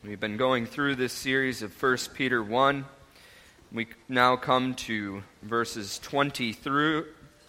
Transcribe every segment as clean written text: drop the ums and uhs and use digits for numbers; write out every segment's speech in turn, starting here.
We've been going through this series of 1 Peter 1. We now come to verses 20 through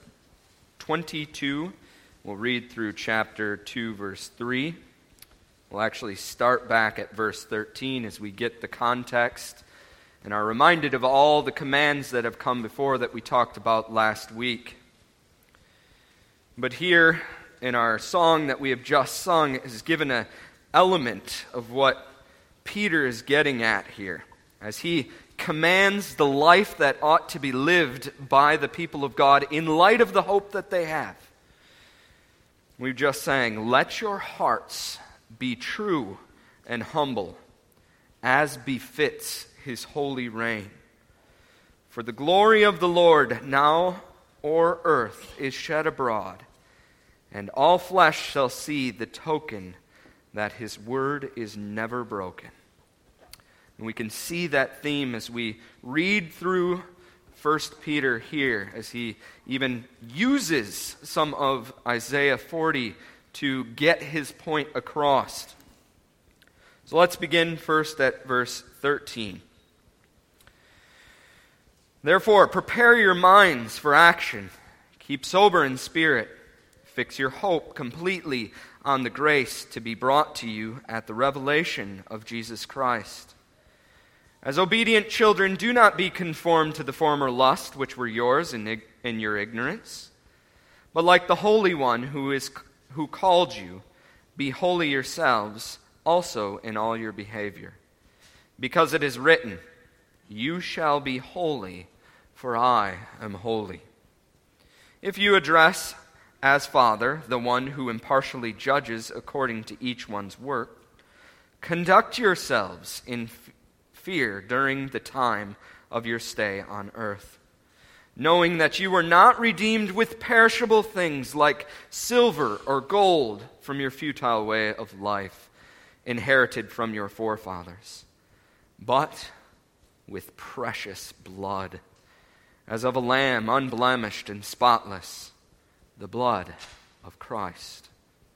22. We'll read through chapter 2, verse 3. We'll actually start back at verse 13 as we get the context and are reminded of all the commands that have come before that we talked about last week. But here in our song that we have just sung is given an element of what Peter is getting at here as he commands the life that ought to be lived by the people of God in light of the hope that they have. We've just sang, "Let your hearts be true and humble, as befits his holy reign. For the glory of the Lord now o'er earth is shed abroad, and all flesh shall see the token that his word is never broken." And we can see that theme as we read through 1 Peter here, as he even uses some of Isaiah 40 to get his point across. So let's begin first at verse 13. "Therefore, prepare your minds for action. Keep sober in spirit. Fix your hope completely on the grace to be brought to you at the revelation of Jesus Christ. As obedient children, do not be conformed to the former lust which were yours in your ignorance, but like the Holy One who called you, be holy yourselves also in all your behavior. Because it is written, 'You shall be holy, for I am holy.' If you address as Father the one who impartially judges according to each one's work, conduct yourselves in fear during the time of your stay on earth, knowing that you were not redeemed with perishable things like silver or gold from your futile way of life, inherited from your forefathers, but with precious blood, as of a lamb unblemished and spotless, the blood of Christ.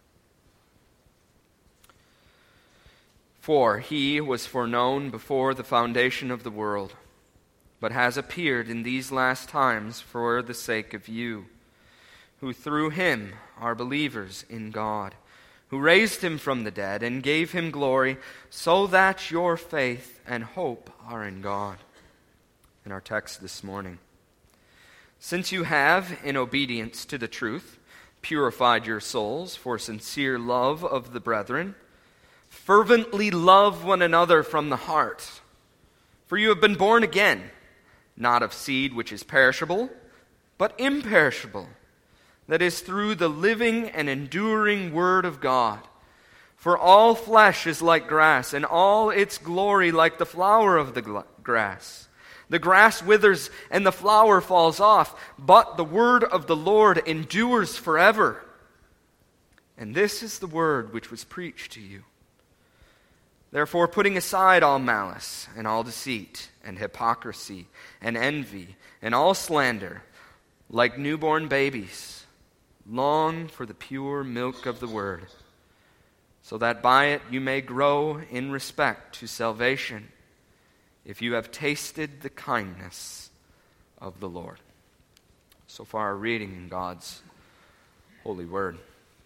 For he was foreknown before the foundation of the world, but has appeared in these last times for the sake of you, who through him are believers in God, who raised him from the dead and gave him glory, so that your faith and hope are in God." In our text this morning, "Since you have, in obedience to the truth, purified your souls for sincere love of the brethren, fervently love one another from the heart. For you have been born again, not of seed which is perishable, but imperishable, that is through the living and enduring Word of God. For all flesh is like grass, and all its glory like the flower of the grass. The grass withers and the flower falls off, but the word of the Lord endures forever. And this is the word which was preached to you. Therefore, putting aside all malice and all deceit and hypocrisy and envy and all slander, like newborn babies, long for the pure milk of the word, so that by it you may grow in respect to salvation, if you have tasted the kindness of the Lord." So far, our reading in God's holy word.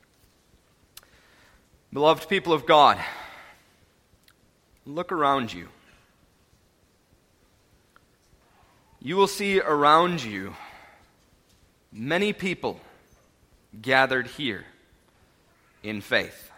Beloved people of God, look around you. You will see around you many people gathered here in faith.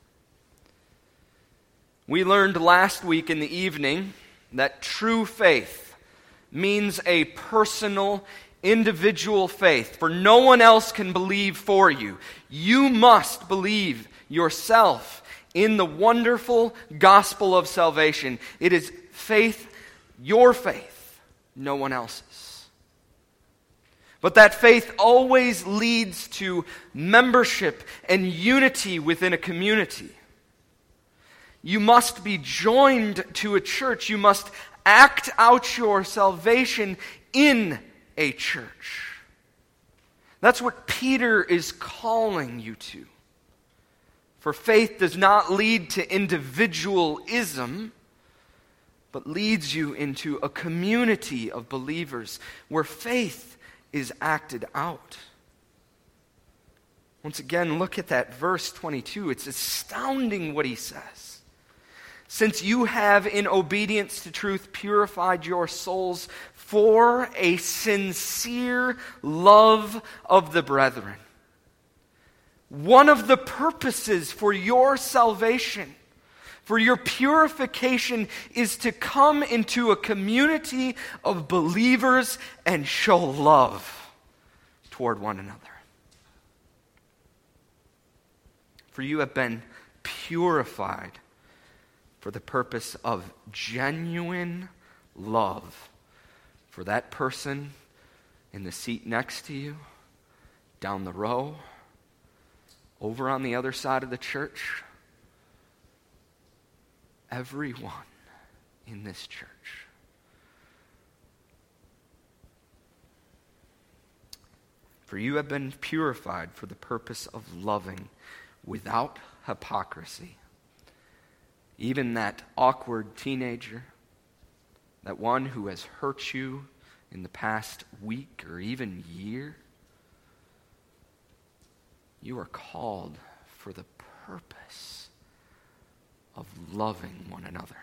We learned last week in the evening that true faith means a personal, individual faith, for no one else can believe for you. You must believe yourself in the wonderful gospel of salvation. It is faith, your faith, no one else's. But that faith always leads to membership and unity within a community. You must be joined to a church. You must act out your salvation in a church. That's what Peter is calling you to. For faith does not lead to individualism, but leads you into a community of believers where faith is acted out. Once again, look at that verse 22. It's astounding what he says. Since you have, in obedience to truth, purified your souls for a sincere love of the brethren. One of the purposes for your salvation, for your purification, is to come into a community of believers and show love toward one another. For you have been purified for the purpose of genuine love for that person in the seat next to you, down the row, over on the other side of the church. Everyone in this church. For you have been purified for the purpose of loving without hypocrisy. Even that awkward teenager, that one who has hurt you in the past week or even year, you are called for the purpose of loving one another.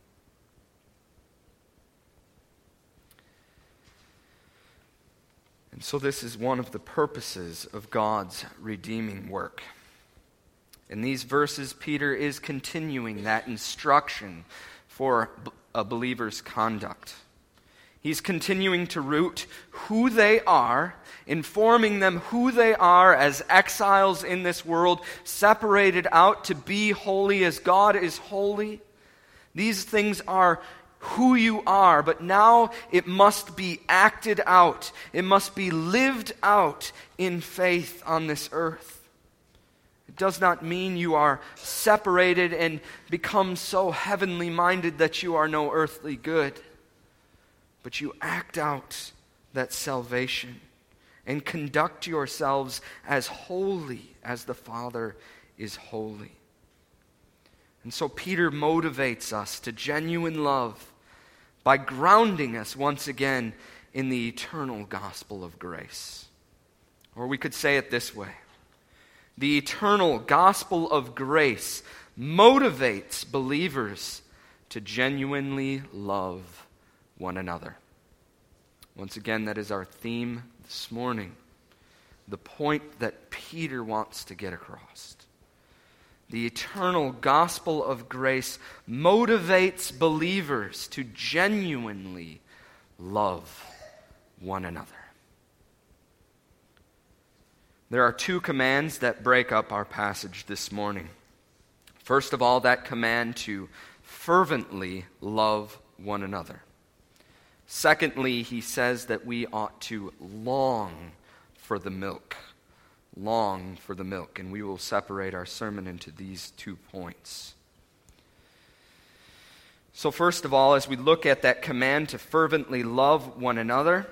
And so this is one of the purposes of God's redeeming work. In these verses, Peter is continuing that instruction for a believer's conduct. He's continuing to root who they are, informing them who they are as exiles in this world, separated out to be holy as God is holy. These things are who you are, but now it must be acted out. It must be lived out in faith on this earth. It does not mean you are separated and become so heavenly minded that you are no earthly good. But you act out that salvation and conduct yourselves as holy as the Father is holy. And so Peter motivates us to genuine love by grounding us once again in the eternal gospel of grace. Or we could say it this way. The eternal gospel of grace motivates believers to genuinely love one another. Once again, that is our theme this morning. The point that Peter wants to get across. The eternal gospel of grace motivates believers to genuinely love one another. There are two commands that break up our passage this morning. First of all, that command to fervently love one another. Secondly, he says that we ought to long for the milk. Long for the milk. And we will separate our sermon into these 2 points. So first of all, as we look at that command to fervently love one another,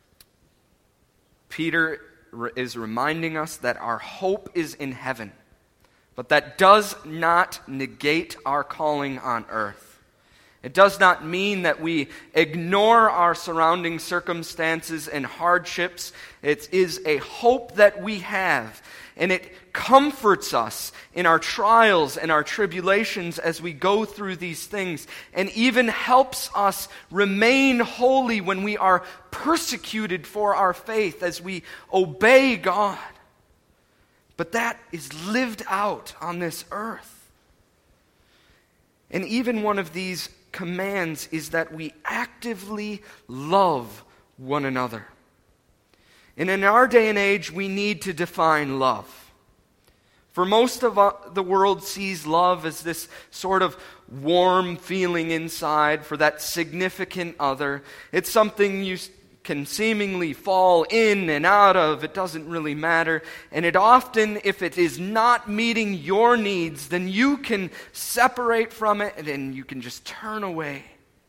Peter is reminding us that our hope is in heaven. But that does not negate our calling on earth. It does not mean that we ignore our surrounding circumstances and hardships. It is a hope that we have, and it comforts us in our trials and our tribulations as we go through these things, and even helps us remain holy when we are persecuted for our faith as we obey God. But that is lived out on this earth. And even one of these commands is that we actively love one another. And in our day and age, we need to define love. For most of the world sees love as this sort of warm feeling inside for that significant other. It's something you can seemingly fall in and out of. It doesn't really matter. And it often, if it is not meeting your needs, then you can separate from it and you can just turn away.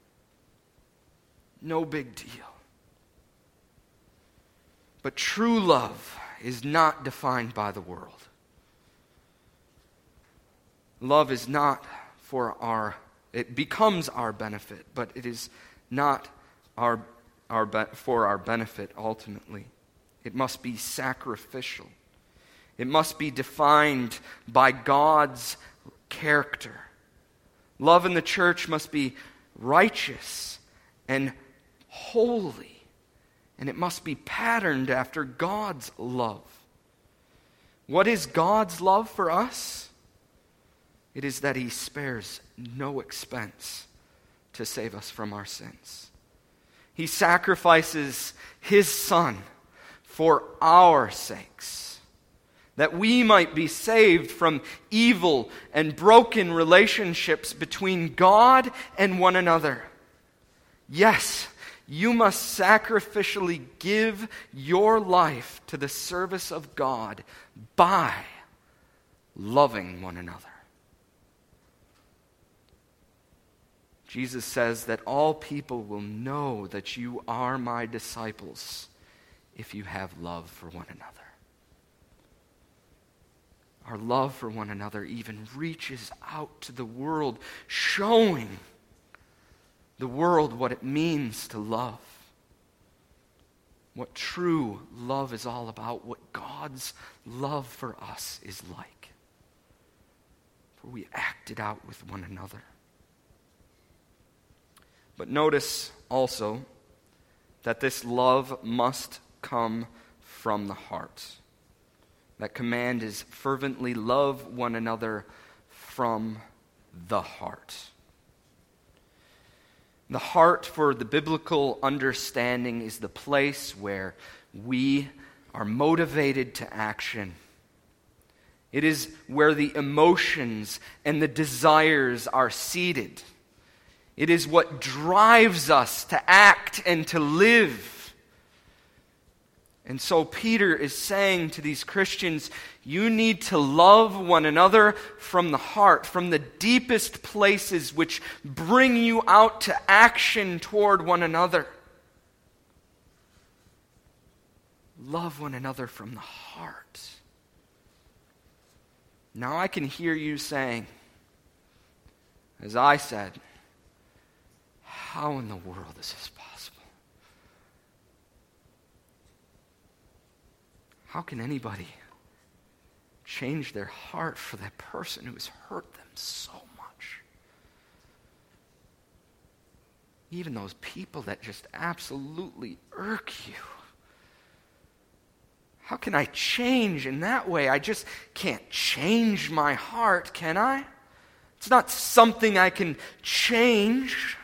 No big deal. But true love is not defined by the world. love is not it becomes our benefit, but it is not for our benefit ultimately. It must be sacrificial. It must be defined by God's character. Love in the church must be righteous and holy, and it must be patterned after God's love. What is God's love for us? It is that He spares no expense to save us from our sins. He sacrifices His Son for our sakes, that we might be saved from evil and broken relationships between God and one another. Yes, you must sacrificially give your life to the service of God by loving one another. Jesus says that all people will know that you are my disciples if you have love for one another. Our love for one another even reaches out to the world, showing the world what it means to love. What true love is all about, what God's love for us is like. For we act it out with one another. But notice also that this love must come from the heart. That command is fervently love one another from the heart. The heart, for the biblical understanding, is the place where we are motivated to action. It is where the emotions and the desires are seated. It is what drives us to act and to live. And so Peter is saying to these Christians, you need to love one another from the heart, from the deepest places which bring you out to action toward one another. Love one another from the heart. Now I can hear you saying, as I said, how in the world is this possible? How can anybody change their heart for that person who has hurt them so much? Even those people that just absolutely irk you. How can I change in that way? I just can't change my heart, can I? It's not something I can change.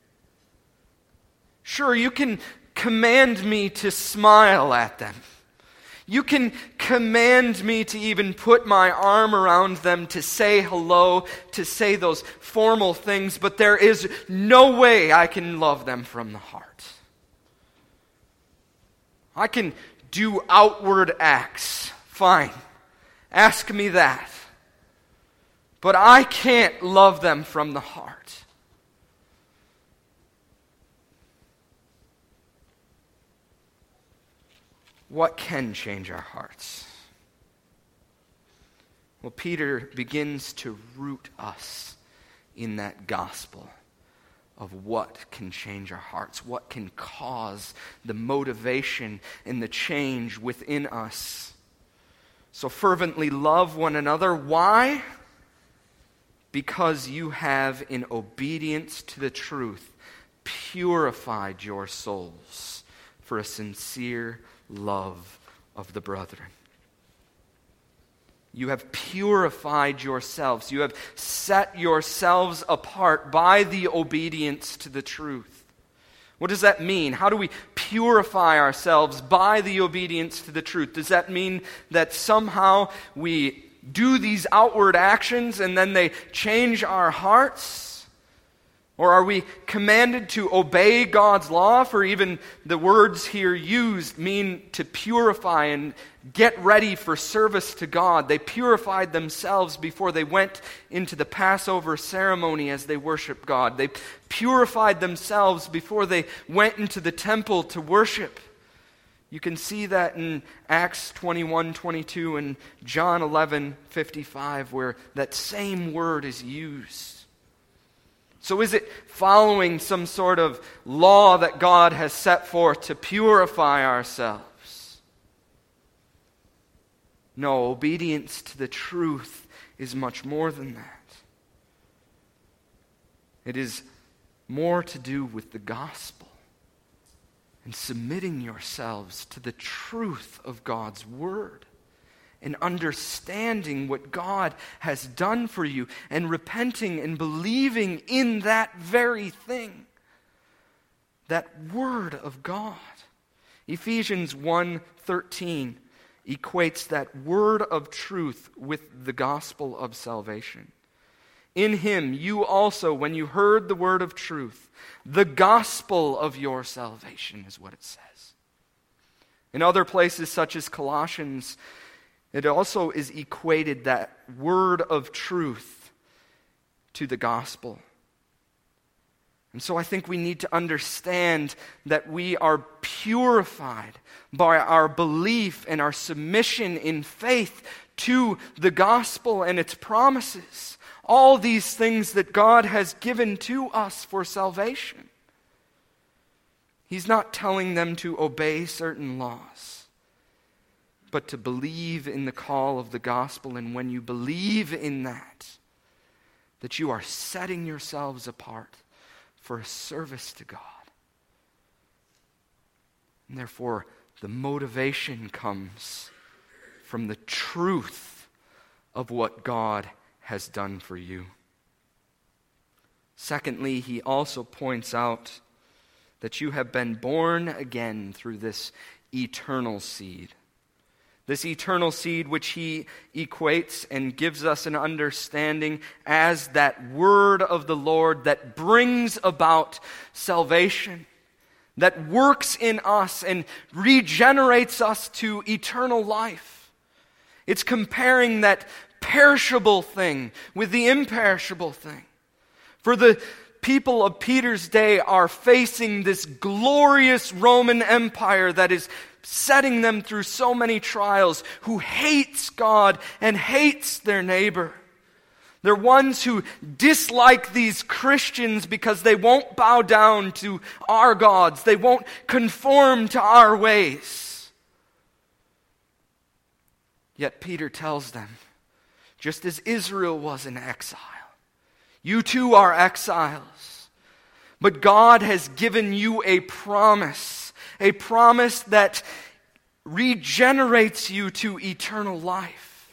Sure, you can command me to smile at them. You can command me to even put my arm around them, to say hello, to say those formal things, but there is no way I can love them from the heart. I can do outward acts. Fine. Ask me that. But I can't love them from the heart. What can change our hearts? Well, Peter begins to root us in that gospel of what can change our hearts, what can cause the motivation and the change within us. So fervently love one another. Why? Because you have, in obedience to the truth, purified your souls for a sincere love of the brethren. You have purified yourselves. You have set yourselves apart by the obedience to the truth. What does that mean? How do we purify ourselves by the obedience to the truth? Does that mean that somehow we do these outward actions and then they change our hearts? Or are we commanded to obey God's law? For even the words here used mean to purify and get ready for service to God. They purified themselves before they went into the Passover ceremony as they worshiped God. They purified themselves before they went into the temple to worship. You can see that in Acts 21:22 and John 11:55, where that same word is used. So is it following some sort of law that God has set forth to purify ourselves? No, obedience to the truth is much more than that. It is more to do with the gospel and submitting yourselves to the truth of God's word and understanding what God has done for you and repenting and believing in that very thing, that word of God. Ephesians 1:13 equates that word of truth with the gospel of salvation. In him you also, when you heard the word of truth, the gospel of your salvation is what it says. In other places such as Colossians, it also is equated, that word of truth, to the gospel. And so I think we need to understand that we are purified by our belief and our submission in faith to the gospel and its promises. All these things that God has given to us for salvation. He's not telling them to obey certain laws, but to believe in the call of the gospel. And when you believe in that you are setting yourselves apart for a service to God. And therefore, the motivation comes from the truth of what God has done for you. Secondly, he also points out that you have been born again through this eternal seed. This eternal seed which he equates and gives us an understanding as that word of the Lord that brings about salvation, that works in us and regenerates us to eternal life. It's comparing that perishable thing with the imperishable thing. For the people of Peter's day are facing this glorious Roman Empire that is setting them through so many trials, who hates God and hates their neighbor. They're ones who dislike these Christians because they won't bow down to our gods. They won't conform to our ways. Yet Peter tells them, just as Israel was in exile, you too are exiles. But God has given you a promise that regenerates you to eternal life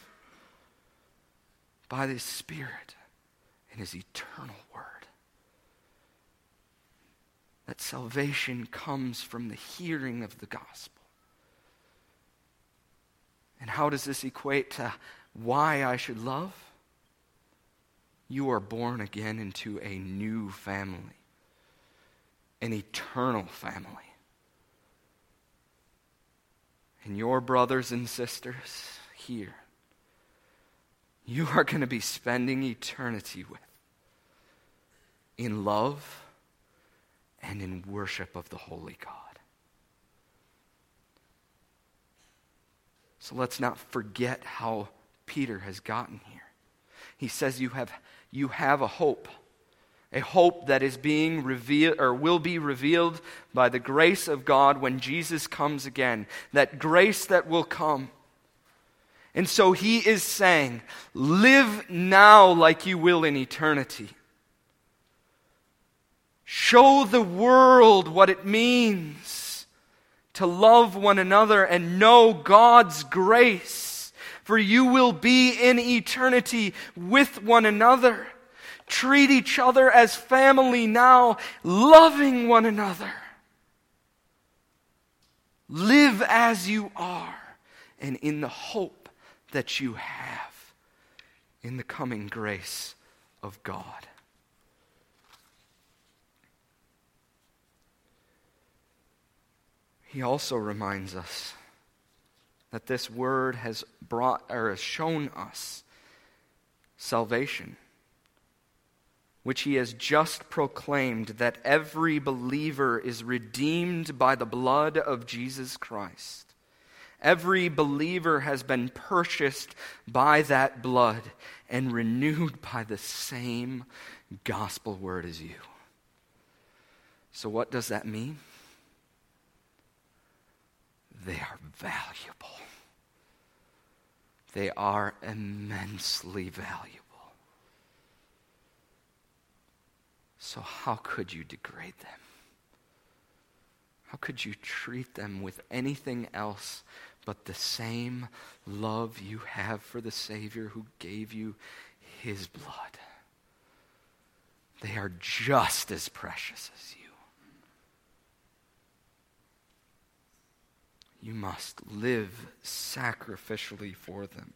by His Spirit and His eternal Word. That salvation comes from the hearing of the gospel. And how does this equate to why I should love? You are born again into a new family, an eternal family. And your brothers and sisters here, you are going to be spending eternity with in love and in worship of the Holy God. So let's not forget how Peter has gotten here. He says you have a hope that is being revealed or will be revealed by the grace of God when Jesus comes again. That grace that will come. And so he is saying, live now like you will in eternity. Show the world what it means to love one another and know God's grace. For you will be in eternity with one another. Treat each other as family now, loving one another. Live as you are and in the hope that you have in the coming grace of God. He also reminds us that this word has brought or has shown us salvation. which he has just proclaimed, that every believer is redeemed by the blood of Jesus Christ. Every believer has been purchased by that blood and renewed by the same gospel word as you. So what does that mean? They are valuable. They are immensely valuable. So how could you degrade them? How could you treat them with anything else but the same love you have for the Savior who gave you his blood? They are just as precious as you. You must live sacrificially for them.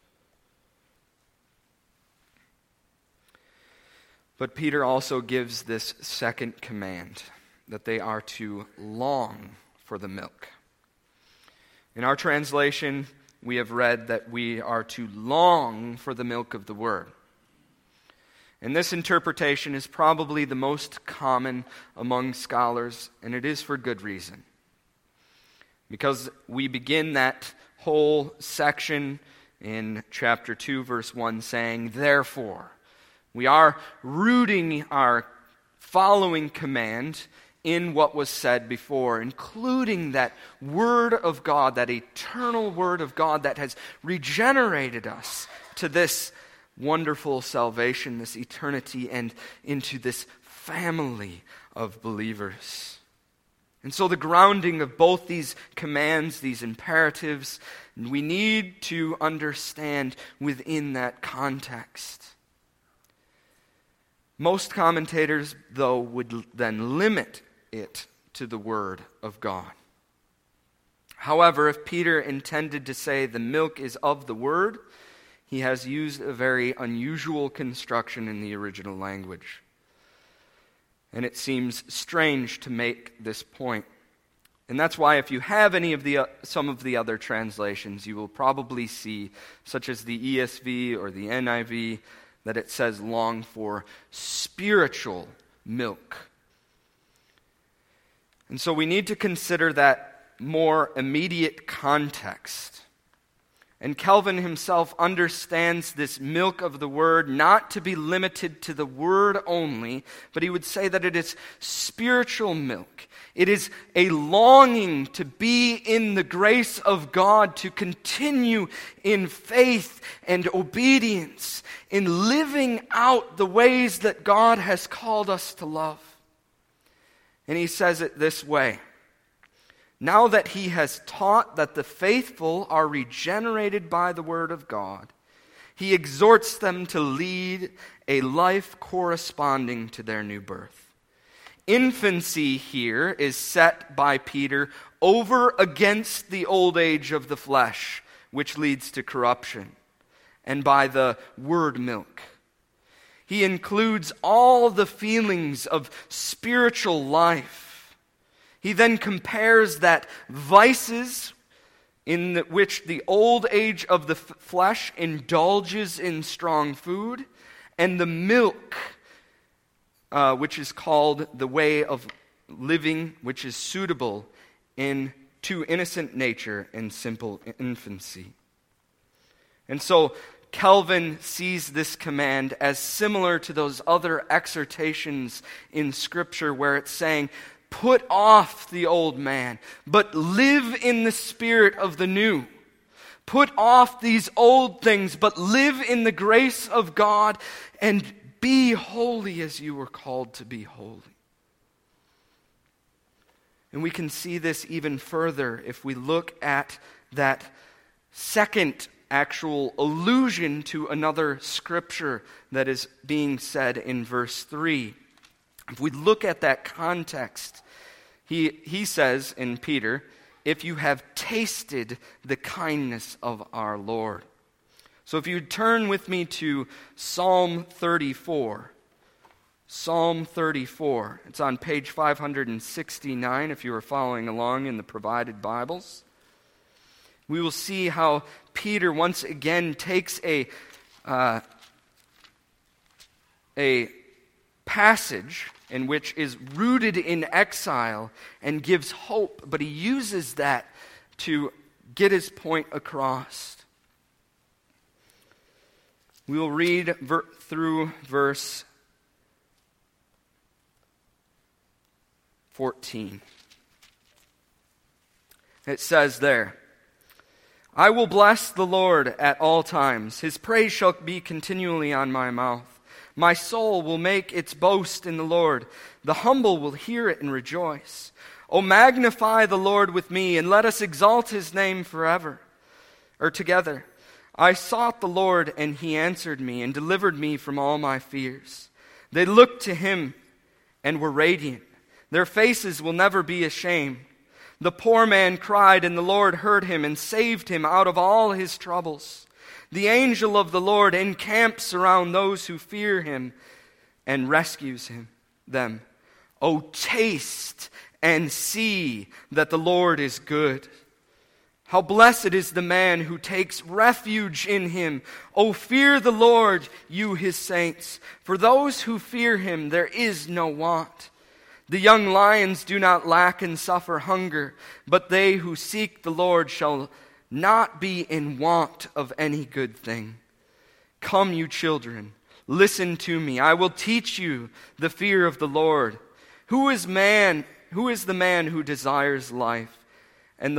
But Peter also gives this second command, that they are to long for the milk. In our translation, we have read that we are to long for the milk of the word. And this interpretation is probably the most common among scholars, and it is for good reason. Because we begin that whole section in chapter 2, verse 1, saying, therefore. We are rooting our following command in what was said before, including that Word of God, that eternal Word of God that has regenerated us to this wonderful salvation, this eternity, and into this family of believers. And so the grounding of both these commands, these imperatives, we need to understand within that context. Most commentators, though, would then limit it to the Word of God. However, if Peter intended to say the milk is of the Word, he has used a very unusual construction in the original language. And it seems strange to make this point. And that's why if you have any of some of the other translations, you will probably see, such as the ESV or the NIV, that it says long for spiritual milk. And so we need to consider that more immediate context. And Calvin himself understands this milk of the Word not to be limited to the Word only, but he would say that it is spiritual milk. It is a longing to be in the grace of God, to continue in faith and obedience, in living out the ways that God has called us to love. And he says it this way: now that he has taught that the faithful are regenerated by the word of God, he exhorts them to lead a life corresponding to their new birth. Infancy here is set by Peter over against the old age of the flesh, which leads to corruption, and by the word milk. He includes all the feelings of spiritual life. He then compares that vices in which the old age of the flesh indulges in strong food, and the milk, which is called the way of living, which is suitable to innocent nature and simple infancy. And so Calvin sees this command as similar to those other exhortations in Scripture where it's saying, put off the old man, but live in the spirit of the new. Put off these old things, but live in the grace of God and be holy as you were called to be holy. And we can see this even further if we look at that second actual allusion to another scripture that is being said in verse 3. If we look at that context, he says in Peter, if you have tasted the kindness of our Lord. So if you turn with me to Psalm 34. Psalm 34. It's on page 569 if you are following along in the provided Bibles. We will see how Peter once again takes a passage in which is rooted in exile and gives hope, but he uses that to get his point across. We will read through verse 14. It says there, I will bless the Lord at all times. His praise shall be continually on my mouth. My soul will make its boast in the Lord. The humble will hear it and rejoice. O magnify the Lord with me, and let us exalt his name forever, or together. I sought the Lord, and he answered me, and delivered me from all my fears. They looked to him and were radiant. Their faces will never be ashamed. The poor man cried, and the Lord heard him and saved him out of all his troubles. The angel of the Lord encamps around those who fear him and rescues them. O taste and see that the Lord is good. How blessed is the man who takes refuge in him. O fear the Lord, you his saints. For those who fear him there is no want. The young lions do not lack and suffer hunger, but they who seek the Lord shall not be in want of any good thing. Come, you children, listen to me. I will teach you the fear of the Lord. Who is the man who desires life and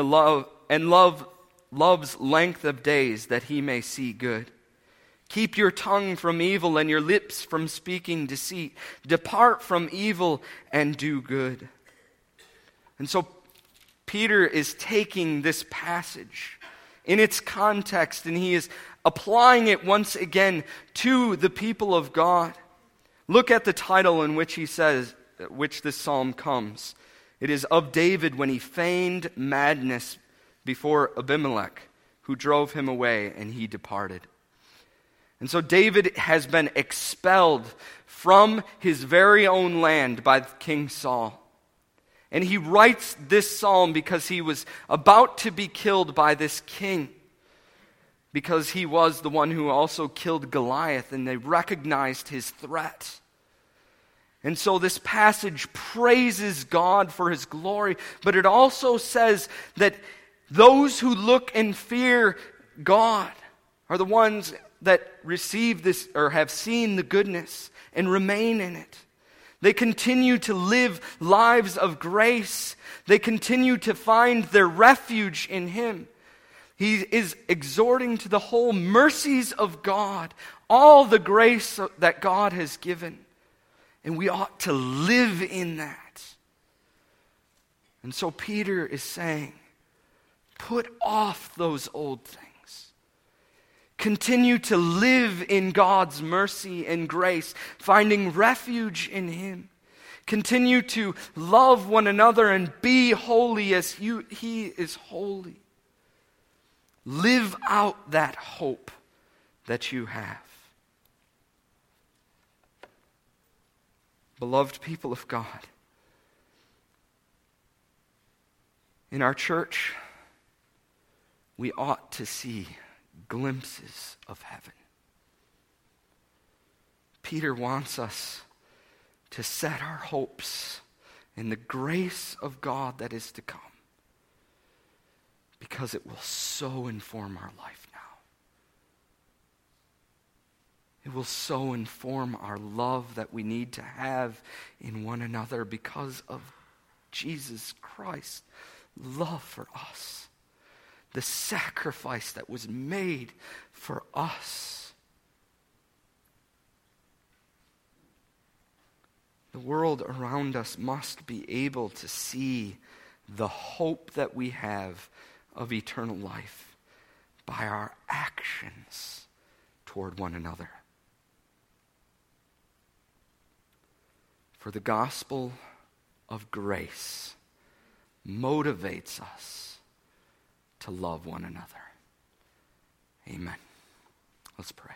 loves length of days that he may see good? Keep your tongue from evil and your lips from speaking deceit. Depart from evil and do good. And so Peter is taking this passage in its context and he is applying it once again to the people of God. Look at the title in which he says, which this psalm comes. It is of David when he feigned madness before Abimelech, who drove him away, and he departed. And so David has been expelled from his very own land by King Saul. And he writes this psalm because he was about to be killed by this king, because he was the one who also killed Goliath, and they recognized his threat. And so this passage praises God for his glory, but it also says that those who look and fear God are the ones that receive this or have seen the goodness and remain in it. They continue to live lives of grace. They continue to find their refuge in him. He is exhorting to the whole mercies of God, all the grace that God has given. And we ought to live in that. And so Peter is saying, put off those old things. Continue to live in God's mercy and grace, finding refuge in him. Continue to love one another and be holy as he is holy. Live out that hope that you have. Beloved people of God, in our church, we ought to see glimpses of heaven. Peter wants us to set our hopes in the grace of God that is to come, because it will so inform our life now. It will so inform our love that we need to have in one another because of Jesus Christ's love for us. The sacrifice that was made for us. The world around us must be able to see the hope that we have of eternal life by our actions toward one another. For the gospel of grace motivates us to love one another. Amen. Let's pray.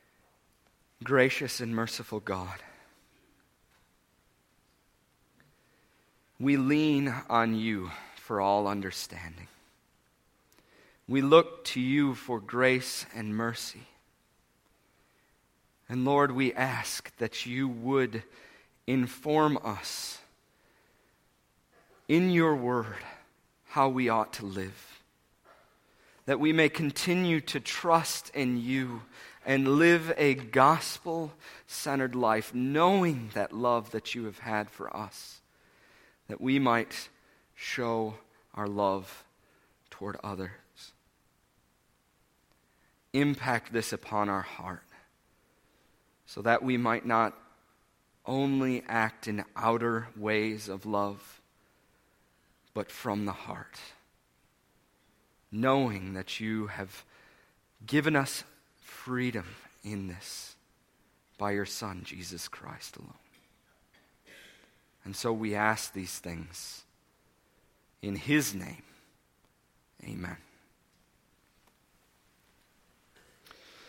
Gracious and merciful God, We lean on you for all understanding. We look to you for grace and mercy. And Lord, we ask that you would inform us in your word how we ought to live, that we may continue to trust in you and live a gospel-centered life, knowing that love that you have had for us, that we might show our love toward others. Impact this upon our heart, so that we might not only act in outer ways of love, but from the heart, knowing that you have given us freedom in this by your Son, Jesus Christ alone. And so we ask these things in his name. Amen.